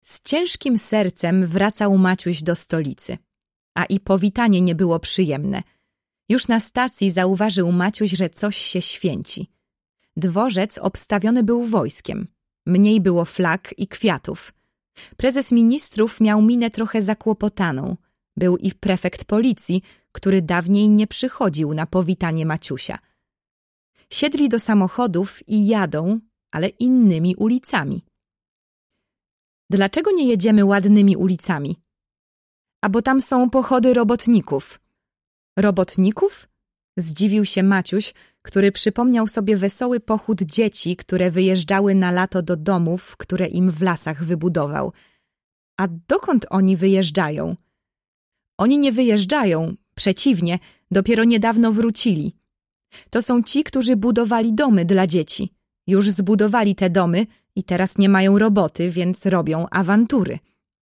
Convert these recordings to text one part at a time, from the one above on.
Z ciężkim sercem wracał Maciuś do stolicy, a i powitanie nie było przyjemne. Już na stacji zauważył Maciuś, że coś się święci. Dworzec obstawiony był wojskiem. Mniej było flag i kwiatów. Prezes ministrów miał minę trochę zakłopotaną. Był i prefekt policji, który dawniej nie przychodził na powitanie Maciusia. Siedli do samochodów i jadą, ale innymi ulicami. Dlaczego nie jedziemy ładnymi ulicami? A bo tam są pochody robotników. Robotników? Zdziwił się Maciuś, który przypomniał sobie wesoły pochód dzieci, które wyjeżdżały na lato do domów, które im w lasach wybudował. A dokąd oni wyjeżdżają? Oni nie wyjeżdżają, przeciwnie, dopiero niedawno wrócili. To są ci, którzy budowali domy dla dzieci. Już zbudowali te domy i teraz nie mają roboty, więc robią awantury.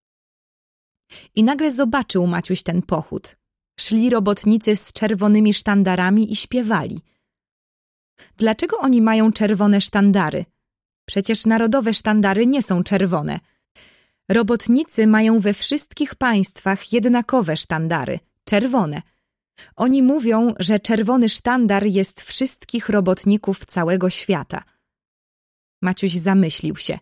I nagle zobaczył Maciuś ten pochód. Szli robotnicy z czerwonymi sztandarami i śpiewali. Dlaczego oni mają czerwone sztandary? Przecież narodowe sztandary nie są czerwone. Robotnicy mają we wszystkich państwach jednakowe sztandary, czerwone. Oni mówią, że czerwony sztandar jest wszystkich robotników całego świata. Maciuś zamyślił się.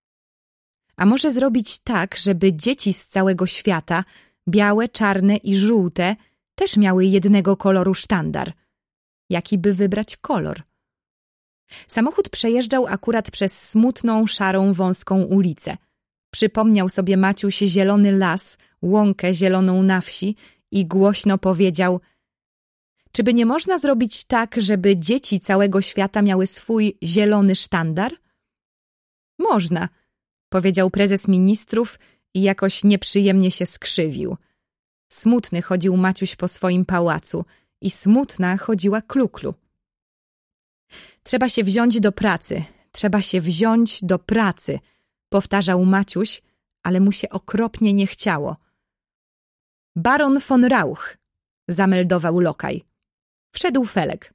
A może zrobić tak, żeby dzieci z całego świata, białe, czarne i żółte, też miały jednego koloru sztandar? Jaki by wybrać kolor? Samochód przejeżdżał akurat przez smutną, szarą, wąską ulicę. Przypomniał sobie Maciuś zielony las, łąkę zieloną na wsi i głośno powiedział: czy by nie można zrobić tak, żeby dzieci całego świata miały swój zielony sztandar? Można, powiedział prezes ministrów i jakoś nieprzyjemnie się skrzywił. Smutny chodził Maciuś po swoim pałacu i smutna chodziła Kluklu. Trzeba się wziąć do pracy, trzeba się wziąć do pracy, powtarzał Maciuś, ale mu się okropnie nie chciało. Baron von Rauch, zameldował lokaj. Wszedł Felek.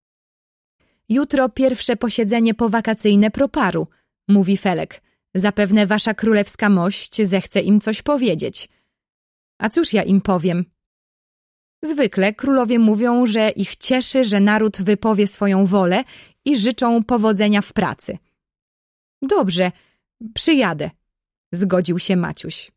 Jutro pierwsze posiedzenie powakacyjne Proparu, mówi Felek. Zapewne wasza królewska mość zechce im coś powiedzieć. A cóż ja im powiem? Zwykle królowie mówią, że ich cieszy, że naród wypowie swoją wolę i życzą powodzenia w pracy. Dobrze, przyjadę, zgodził się Maciuś.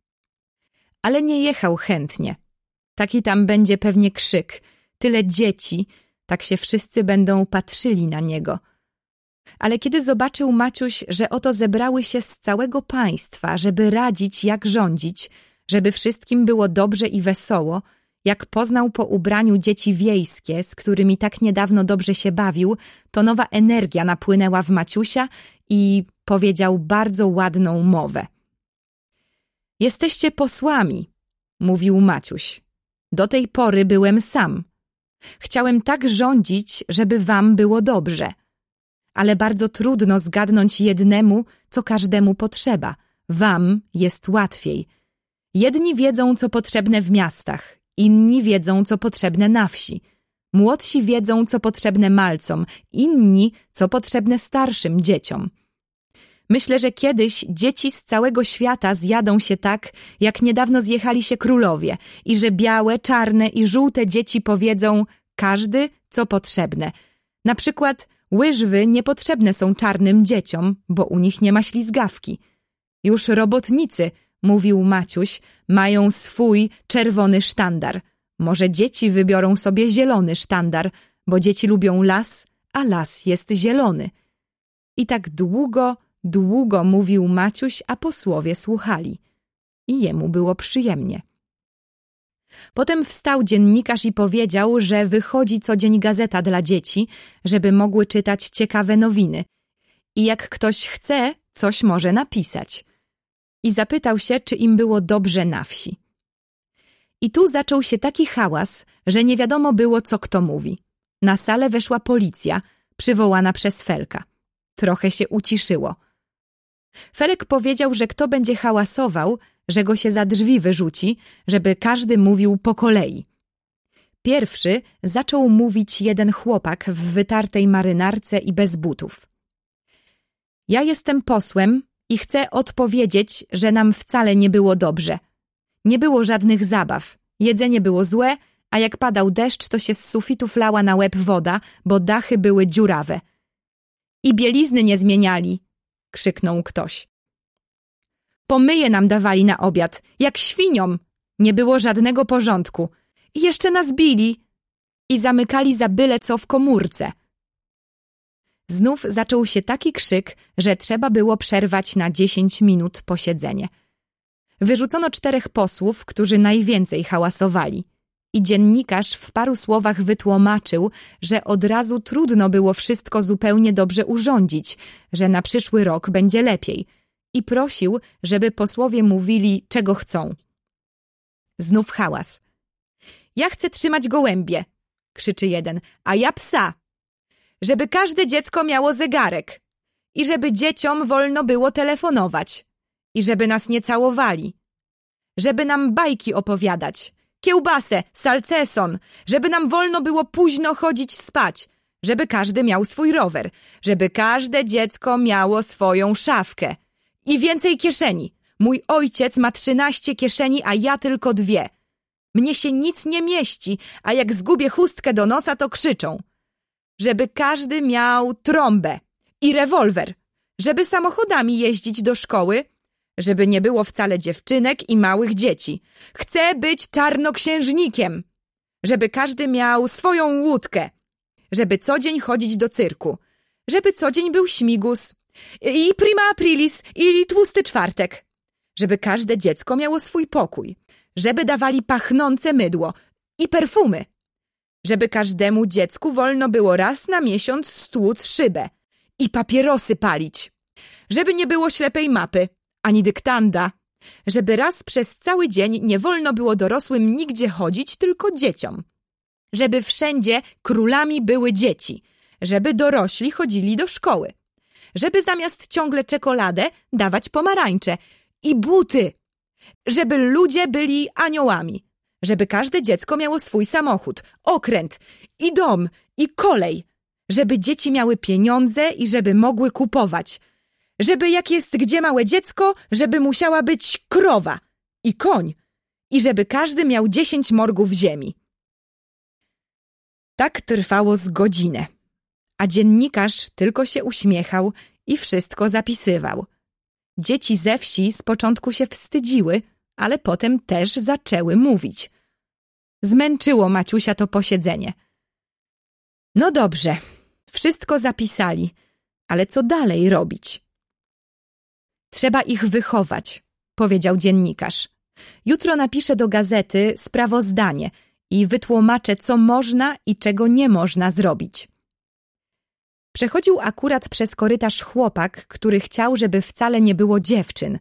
Ale nie jechał chętnie. Taki tam będzie pewnie krzyk. Tyle dzieci, tak się wszyscy będą patrzyli na niego. Ale kiedy zobaczył Maciuś, że oto zebrały się z całego państwa, żeby radzić, jak rządzić, żeby wszystkim było dobrze i wesoło, jak poznał po ubraniu dzieci wiejskie, z którymi tak niedawno dobrze się bawił, to nowa energia napłynęła w Maciusia i powiedział bardzo ładną mowę. Jesteście posłami, mówił Maciuś. Do tej pory byłem sam. Chciałem tak rządzić, żeby wam było dobrze. Ale bardzo trudno zgadnąć jednemu, co każdemu potrzeba. Wam jest łatwiej. Jedni wiedzą, co potrzebne w miastach, inni wiedzą, co potrzebne na wsi. Młodsi wiedzą, co potrzebne malcom, inni, co potrzebne starszym dzieciom. Myślę, że kiedyś dzieci z całego świata zjadą się tak, jak niedawno zjechali się królowie i że białe, czarne i żółte dzieci powiedzą każdy, co potrzebne. Na przykład łyżwy niepotrzebne są czarnym dzieciom, bo u nich nie ma ślizgawki. Już robotnicy, mówił Maciuś, mają swój czerwony sztandar. Może dzieci wybiorą sobie zielony sztandar, bo dzieci lubią las, a las jest zielony. I tak długo mówił Maciuś, a posłowie słuchali. I jemu było przyjemnie. Potem wstał dziennikarz i powiedział, że wychodzi co dzień gazeta dla dzieci, żeby mogły czytać ciekawe nowiny. I jak ktoś chce, coś może napisać. I zapytał się, czy im było dobrze na wsi. I tu zaczął się taki hałas, że nie wiadomo było, co kto mówi. Na salę weszła policja, przywołana przez Felka. Trochę się uciszyło. Felek powiedział, że kto będzie hałasował, że go się za drzwi wyrzuci, żeby każdy mówił po kolei. Pierwszy zaczął mówić jeden chłopak w wytartej marynarce i bez butów. Ja jestem posłem I chcę odpowiedzieć, że nam wcale nie było dobrze. Nie było żadnych zabaw, jedzenie było złe, a jak padał deszcz, to się z sufitów lała na łeb woda, bo dachy były dziurawe. I bielizny nie zmieniali, krzyknął ktoś. Pomyje nam dawali na obiad, jak świniom. Nie było żadnego porządku. I jeszcze nas bili i zamykali za byle co w komórce. Znów zaczął się taki krzyk, że trzeba było przerwać na 10 minut posiedzenie. Wyrzucono 4 posłów, którzy najwięcej hałasowali. I dziennikarz w paru słowach wytłumaczył, że od razu trudno było wszystko zupełnie dobrze urządzić, że na przyszły rok będzie lepiej. I prosił, żeby posłowie mówili, czego chcą. Znów hałas. Ja chcę trzymać gołębie, krzyczy jeden, a ja psa. Żeby każde dziecko miało zegarek. I żeby dzieciom wolno było telefonować. I żeby nas nie całowali. Żeby nam bajki opowiadać. Kiełbasę, salceson. Żeby nam wolno było późno chodzić spać. Żeby każdy miał swój rower. Żeby każde dziecko miało swoją szafkę. I więcej kieszeni. Mój ojciec ma 13 kieszeni, a ja tylko 2. Mnie się nic nie mieści, a jak zgubię chustkę do nosa, to krzyczą. Żeby każdy miał trąbę i rewolwer. Żeby samochodami jeździć do szkoły. Żeby nie było wcale dziewczynek i małych dzieci. Chcę być czarnoksiężnikiem. Żeby każdy miał swoją łódkę. Żeby co dzień chodzić do cyrku. Żeby co dzień był śmigus. I prima aprilis, i tłusty czwartek. Żeby każde dziecko miało swój pokój. Żeby dawali pachnące mydło i perfumy. Żeby każdemu dziecku wolno było raz na miesiąc stłuc szybę i papierosy palić. Żeby nie było ślepej mapy, ani dyktanda. Żeby raz przez cały dzień nie wolno było dorosłym nigdzie chodzić, tylko dzieciom. Żeby wszędzie królami były dzieci. Żeby dorośli chodzili do szkoły. Żeby zamiast ciągle czekoladę dawać pomarańcze i buty. Żeby ludzie byli aniołami. Żeby każde dziecko miało swój samochód, okręt i dom i kolej. Żeby dzieci miały pieniądze i żeby mogły kupować. Żeby jak jest gdzie małe dziecko, żeby musiała być krowa i koń. I żeby każdy miał 10 morgów ziemi. Tak trwało z godzinę. A dziennikarz tylko się uśmiechał i wszystko zapisywał. Dzieci ze wsi z początku się wstydziły, ale potem też zaczęły mówić. Zmęczyło Maciusia to posiedzenie. No dobrze, wszystko zapisali, ale co dalej robić? Trzeba ich wychować, powiedział dziennikarz. Jutro napiszę do gazety sprawozdanie i wytłumaczę, co można i czego nie można zrobić. Przechodził akurat przez korytarz chłopak, który chciał, żeby wcale nie było dziewczyn.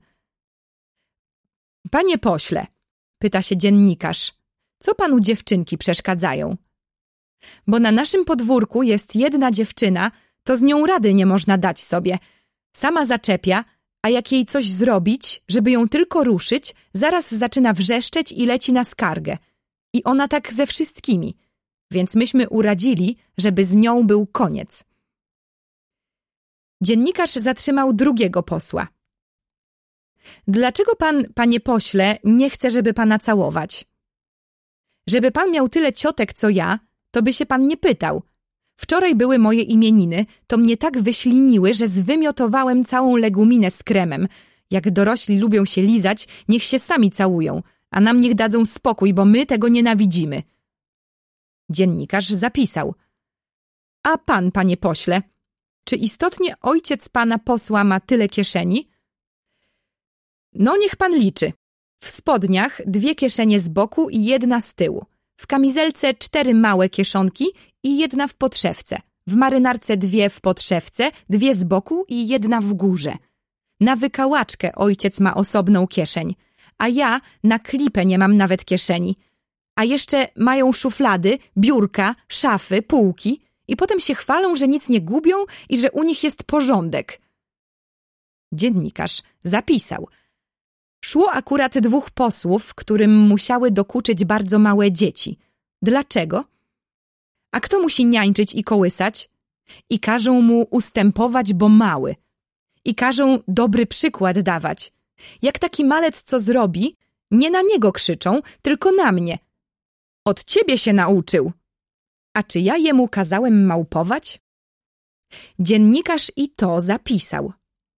Panie pośle, pyta się dziennikarz, co panu dziewczynki przeszkadzają? Bo na naszym podwórku jest jedna dziewczyna, to z nią rady nie można dać sobie. Sama zaczepia, a jak jej coś zrobić, żeby ją tylko ruszyć, zaraz zaczyna wrzeszczeć i leci na skargę. I ona tak ze wszystkimi. Więc myśmy uradzili, żeby z nią był koniec. Dziennikarz zatrzymał drugiego posła. Dlaczego pan, panie pośle, nie chce, żeby pana całować? Żeby pan miał tyle ciotek, co ja, to by się pan nie pytał. Wczoraj były moje imieniny, to mnie tak wyśliniły, że zwymiotowałem całą leguminę z kremem. Jak dorośli lubią się lizać, niech się sami całują, a nam niech dadzą spokój, bo my tego nienawidzimy. Dziennikarz zapisał. A pan, panie pośle, czy istotnie ojciec pana posła ma tyle kieszeni? No niech pan liczy. W spodniach 2 kieszenie z boku i 1 z tyłu. W kamizelce 4 małe kieszonki i 1 w podszewce. W marynarce 2 w podszewce, 2 z boku i 1 w górze. Na wykałaczkę ojciec ma osobną kieszeń, a ja na klipę nie mam nawet kieszeni. A jeszcze mają szuflady, biurka, szafy, półki i potem się chwalą, że nic nie gubią i że u nich jest porządek. Dziennikarz zapisał. Szło akurat 2 posłów, którym musiały dokuczyć bardzo małe dzieci. Dlaczego? A kto musi niańczyć i kołysać? I każą mu ustępować, bo mały. i każą dobry przykład dawać. Jak taki malec co zrobi, nie na niego krzyczą, tylko na mnie. Od ciebie się nauczył. A czy ja jemu kazałem małpować? Dziennikarz i to zapisał.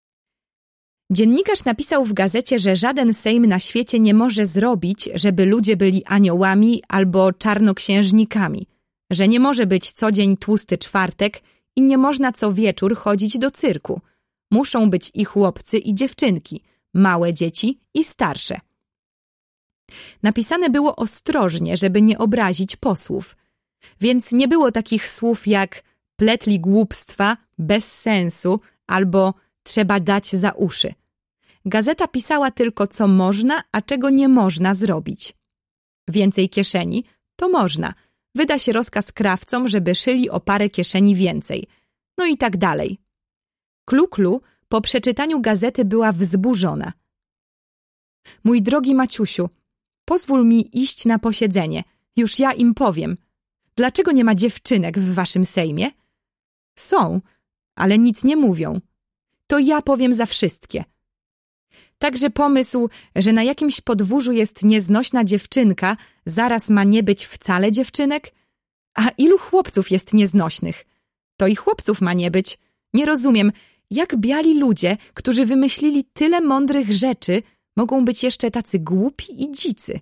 Dziennikarz napisał w gazecie, że żaden sejm na świecie nie może zrobić, żeby ludzie byli aniołami albo czarnoksiężnikami, że nie może być co dzień tłusty czwartek i nie można co wieczór chodzić do cyrku. Muszą być i chłopcy, i dziewczynki, małe dzieci i starsze. Napisane było ostrożnie, żeby nie obrazić posłów, więc nie było takich słów jak pletli głupstwa, bez sensu albo trzeba dać za uszy. Gazeta pisała tylko, co można, a czego nie można zrobić. Więcej kieszeni to można. Wyda się rozkaz krawcom, żeby szyli o parę kieszeni więcej. No i tak dalej. Klu-Klu po przeczytaniu gazety była wzburzona. Mój drogi Maciusiu, pozwól mi iść na posiedzenie. Już ja im powiem. Dlaczego nie ma dziewczynek w waszym sejmie? Są, ale nic nie mówią. To ja powiem za wszystkie. Także pomysł, że na jakimś podwórzu jest nieznośna dziewczynka, zaraz ma nie być wcale dziewczynek? A ilu chłopców jest nieznośnych? To i chłopców ma nie być. Nie rozumiem, jak biali ludzie, którzy wymyślili tyle mądrych rzeczy, mogą być jeszcze tacy głupi i dzicy.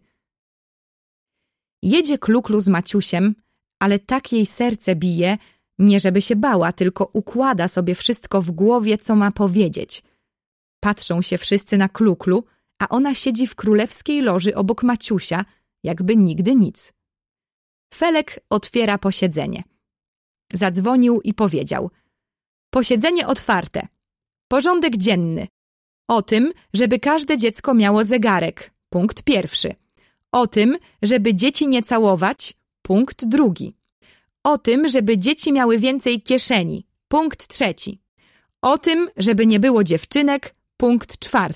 Jedzie Klu-Klu z Maciusiem, ale tak jej serce bije, nie żeby się bała, tylko układa sobie wszystko w głowie, co ma powiedzieć. Patrzą się wszyscy na Klu-Klu, a ona siedzi w królewskiej loży obok Maciusia, jakby nigdy nic. Felek otwiera posiedzenie. Zadzwonił i powiedział: posiedzenie otwarte. Porządek dzienny. O tym, żeby każde dziecko miało zegarek. Punkt 1. O tym, żeby dzieci nie całować. Punkt 2. O tym, żeby dzieci miały więcej kieszeni. Punkt 3. O tym, żeby nie było dziewczynek. Punkt 4.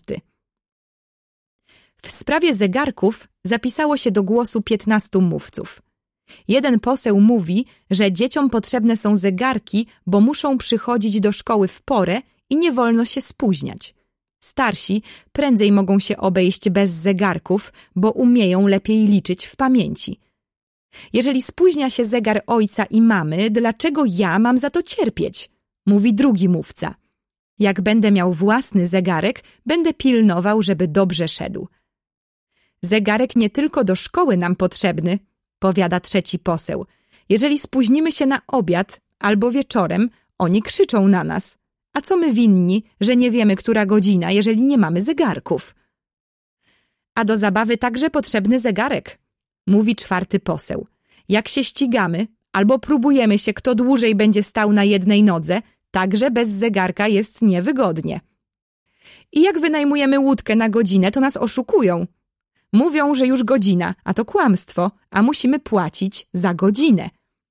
W sprawie zegarków zapisało się do głosu 15 mówców. Jeden poseł mówi, że dzieciom potrzebne są zegarki, bo muszą przychodzić do szkoły w porę i nie wolno się spóźniać. Starsi prędzej mogą się obejść bez zegarków, bo umieją lepiej liczyć w pamięci. Jeżeli spóźnia się zegar ojca i mamy, dlaczego ja mam za to cierpieć? Mówi drugi mówca. Jak będę miał własny zegarek, będę pilnował, żeby dobrze szedł. Zegarek nie tylko do szkoły nam potrzebny, powiada trzeci poseł. Jeżeli spóźnimy się na obiad albo wieczorem, oni krzyczą na nas. A co my winni, że nie wiemy, która godzina, jeżeli nie mamy zegarków? A do zabawy także potrzebny zegarek, mówi czwarty poseł. Jak się ścigamy albo próbujemy się, kto dłużej będzie stał na jednej nodze, także bez zegarka jest niewygodnie. I jak wynajmujemy łódkę na godzinę, to nas oszukują. Mówią, że już godzina, a to kłamstwo, a musimy płacić za godzinę.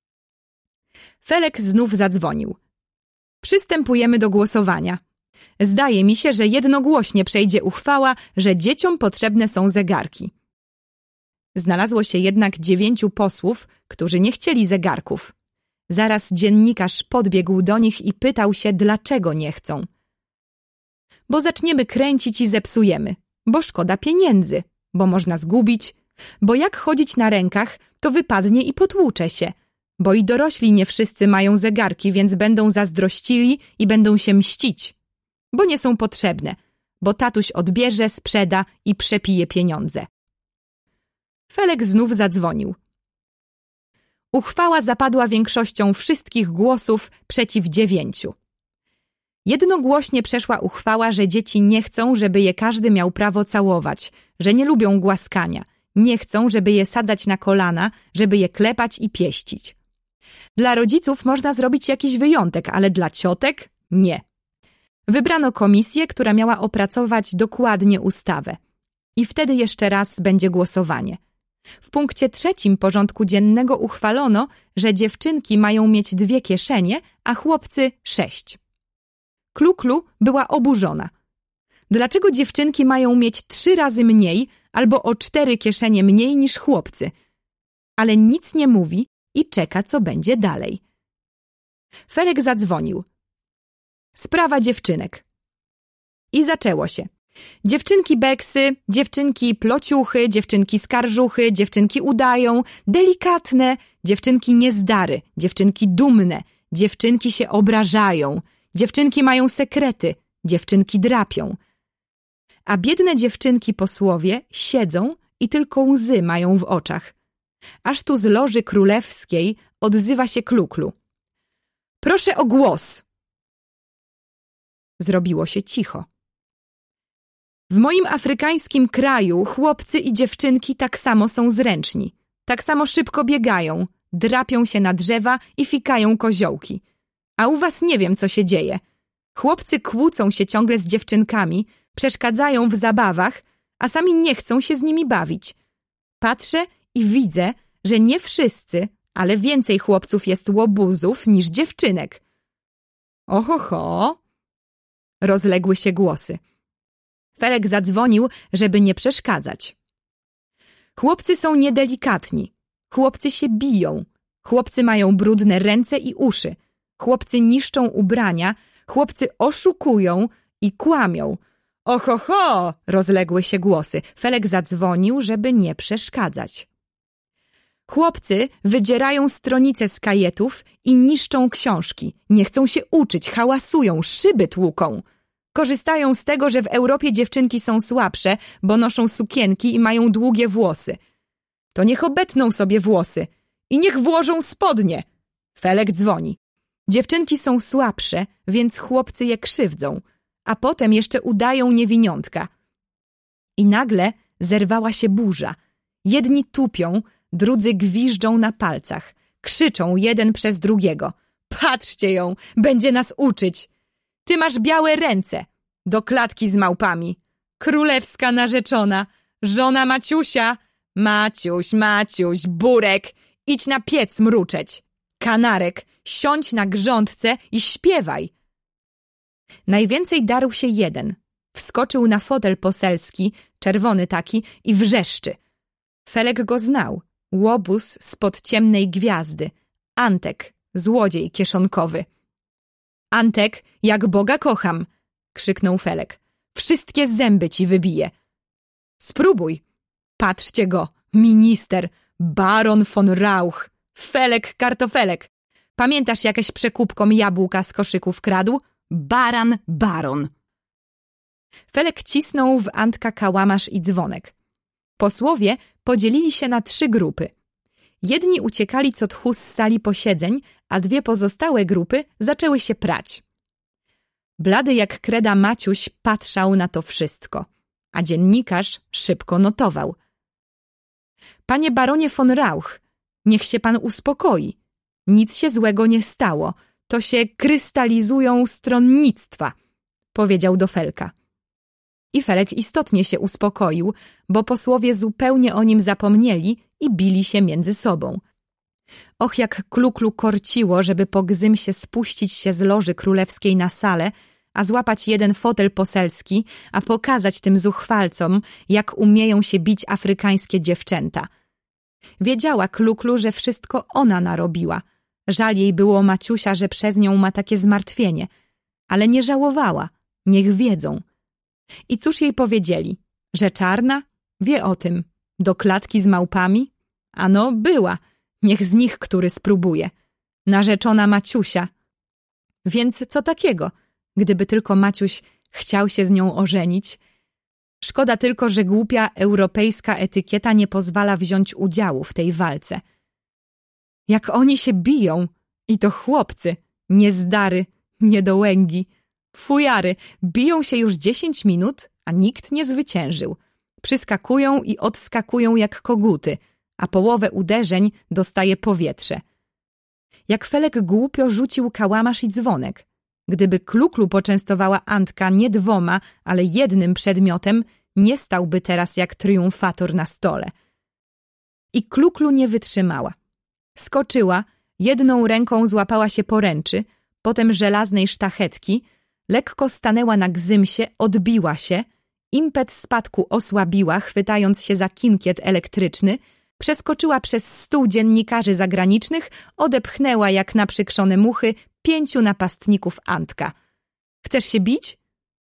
Felek znów zadzwonił. Przystępujemy do głosowania. Zdaje mi się, że jednogłośnie przejdzie uchwała, że dzieciom potrzebne są zegarki. Znalazło się jednak 9 posłów, którzy nie chcieli zegarków. Zaraz dziennikarz podbiegł do nich i pytał się, dlaczego nie chcą. Bo zaczniemy kręcić i zepsujemy, bo szkoda pieniędzy, bo można zgubić, bo jak chodzić na rękach, to wypadnie i potłucze się, bo i dorośli nie wszyscy mają zegarki, więc będą zazdrościli i będą się mścić, bo nie są potrzebne, bo tatuś odbierze, sprzeda i przepije pieniądze. Felek znów zadzwonił. Uchwała zapadła większością wszystkich głosów przeciw 9. Jednogłośnie przeszła uchwała, że dzieci nie chcą, żeby je każdy miał prawo całować, że nie lubią głaskania, nie chcą, żeby je sadzać na kolana, żeby je klepać i pieścić. Dla rodziców można zrobić jakiś wyjątek, ale dla ciotek nie. Wybrano komisję, która miała opracować dokładnie ustawę. I wtedy jeszcze raz będzie głosowanie. W punkcie 3 porządku dziennego uchwalono, że dziewczynki mają mieć 2 kieszenie, a chłopcy 6. Klu-Klu była oburzona. Dlaczego dziewczynki mają mieć 3 razy mniej albo o 4 kieszenie mniej niż chłopcy? Ale nic nie mówi i czeka, co będzie dalej. Felek zadzwonił. Sprawa dziewczynek. I zaczęło się. Dziewczynki beksy, dziewczynki plociuchy, dziewczynki skarżuchy, dziewczynki udają, delikatne, dziewczynki niezdary, dziewczynki dumne, dziewczynki się obrażają, dziewczynki mają sekrety, dziewczynki drapią. A biedne dziewczynki posłowie siedzą i tylko łzy mają w oczach. Aż tu z loży królewskiej odzywa się Kluklu. Proszę o głos! Zrobiło się cicho. W moim afrykańskim kraju chłopcy i dziewczynki tak samo są zręczni, tak samo szybko biegają, drapią się na drzewa i fikają koziołki. A u was nie wiem, co się dzieje. Chłopcy kłócą się ciągle z dziewczynkami, przeszkadzają w zabawach, a sami nie chcą się z nimi bawić. Patrzę i widzę, że nie wszyscy, ale więcej chłopców jest łobuzów niż dziewczynek. Ohoho! Rozległy się głosy. Felek zadzwonił, żeby nie przeszkadzać. Chłopcy są niedelikatni. Chłopcy się biją. Chłopcy mają brudne ręce i uszy. Chłopcy niszczą ubrania. Chłopcy oszukują i kłamią. Ohoho! Rozległy się głosy. Felek zadzwonił, żeby nie przeszkadzać. Chłopcy wydzierają stronice z kajetów i niszczą książki. Nie chcą się uczyć, hałasują, szyby tłuką. Korzystają z tego, że w Europie dziewczynki są słabsze, bo noszą sukienki i mają długie włosy. To niech obetną sobie włosy i niech włożą spodnie. Felek dzwoni. Dziewczynki są słabsze, więc chłopcy je krzywdzą, a potem jeszcze udają niewiniątka. I nagle zerwała się burza. Jedni tupią, drudzy gwiżdżą na palcach. Krzyczą jeden przez drugiego. Patrzcie ją, będzie nas uczyć. Ty masz białe ręce. Do klatki z małpami. Królewska narzeczona, żona Maciusia. Maciuś, Maciuś, Burek, idź na piec mruczeć. Kanarek, siądź na grządce i śpiewaj. Najwięcej darł się jeden. Wskoczył na fotel poselski, czerwony taki, i wrzeszczy. Felek go znał. Łobuz spod ciemnej gwiazdy. Antek, złodziej kieszonkowy. Antek, jak Boga kocham, krzyknął Felek. Wszystkie zęby ci wybiję. Spróbuj. Patrzcie go, minister, baron von Rauch, Felek Kartofelek. Pamiętasz, jakieś przekupkom jabłka z koszyków kradł? Baron. Felek cisnął w Antka kałamarz i dzwonek. Posłowie podzielili się na 3 grupy. Jedni uciekali co tchu z sali posiedzeń, a 2 pozostałe grupy zaczęły się prać. Blady jak kreda Maciuś patrzał na to wszystko, a dziennikarz szybko notował. Panie baronie von Rauch, niech się pan uspokoi. Nic się złego nie stało. To się krystalizują stronnictwa, powiedział do Felka. I Felek istotnie się uspokoił, bo posłowie zupełnie o nim zapomnieli i bili się między sobą. Och, jak Kluklu korciło, żeby po gzymsie spuścić się z loży królewskiej na salę, a złapać jeden fotel poselski, a pokazać tym zuchwalcom, jak umieją się bić afrykańskie dziewczęta. Wiedziała Kluklu, że wszystko ona narobiła. Żal jej było Maciusia, że przez nią ma takie zmartwienie, ale nie żałowała. Niech wiedzą. I cóż jej powiedzieli? Że czarna? Wie o tym. Do klatki z małpami? Ano, była. Niech z nich który spróbuje. Narzeczona Maciusia. Więc co takiego, gdyby tylko Maciuś chciał się z nią ożenić? Szkoda tylko, że głupia europejska etykieta nie pozwala wziąć udziału w tej walce. Jak oni się biją, i to chłopcy, niezdary, niedołęgi, fujary, biją się już 10 minut, a nikt nie zwyciężył. Przyskakują i odskakują jak koguty, a połowę uderzeń dostaje powietrze. Jak Felek głupio rzucił kałamarz i dzwonek. Gdyby Kluklu poczęstowała Antka nie 2, ale 1 przedmiotem, nie stałby teraz jak triumfator na stole. I Kluklu nie wytrzymała. Skoczyła, jedną ręką złapała się poręczy, potem żelaznej sztachetki, lekko stanęła na gzymsie, odbiła się, impet spadku osłabiła, chwytając się za kinkiet elektryczny, przeskoczyła przez stół dziennikarzy zagranicznych, odepchnęła jak naprzykrzone muchy 5 napastników Antka. Chcesz się bić?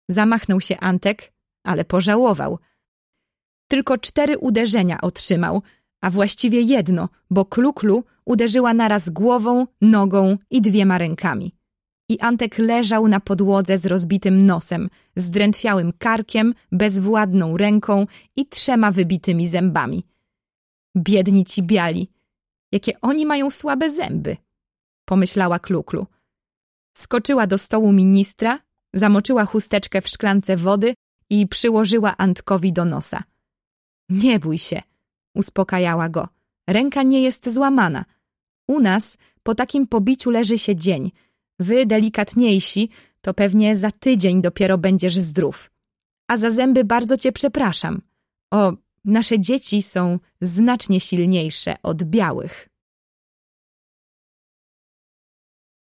Zamachnął się Antek, ale pożałował. Tylko 4 uderzenia otrzymał, a właściwie 1, bo Kluklu uderzyła naraz głową, nogą i 2 rękami. I Antek leżał na podłodze z rozbitym nosem, zdrętwiałym karkiem, bezwładną ręką i 3 wybitymi zębami. Biedni ci biali, jakie oni mają słabe zęby, pomyślała Kluklu. Skoczyła do stołu ministra, zamoczyła chusteczkę w szklance wody i przyłożyła Antkowi do nosa. Nie bój się, uspokajała go. Ręka nie jest złamana. U nas po takim pobiciu leży się dzień. Wy, delikatniejsi, to pewnie za tydzień dopiero będziesz zdrów. A za zęby bardzo cię przepraszam. Nasze dzieci są znacznie silniejsze od białych.